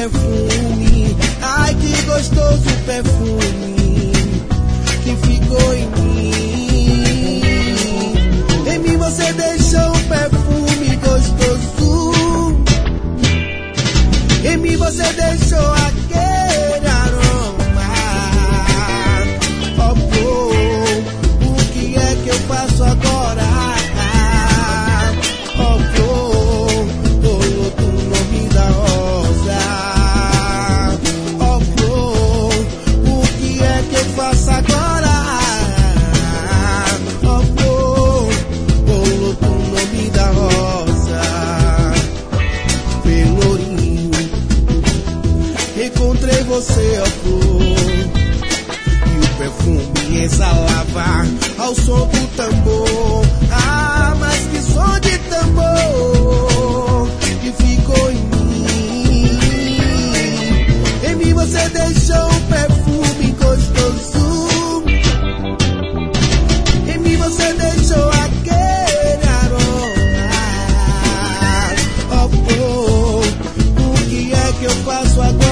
perfume. Ai, que gostoso perfume que ficou em mim. Em mim você deixou um perfume gostoso. Em mim você deixou aquele aroma. Oh, oh, o que é que eu faço agora? Oh, oh, oh, tu não me dá rosa. Oh, oh, o que é que eu faço agora? Oh, oh, oh, tu não me dá rosa. Pelourinho, encontrei você, ó flor, e o perfume exalava ao som do tambor. Ah, mas que som de tambor que ficou em mim. Em mim você deixou um perfume gostoso. Em mim você deixou aquele aroma. Oh, oh, o que é que eu faço agora?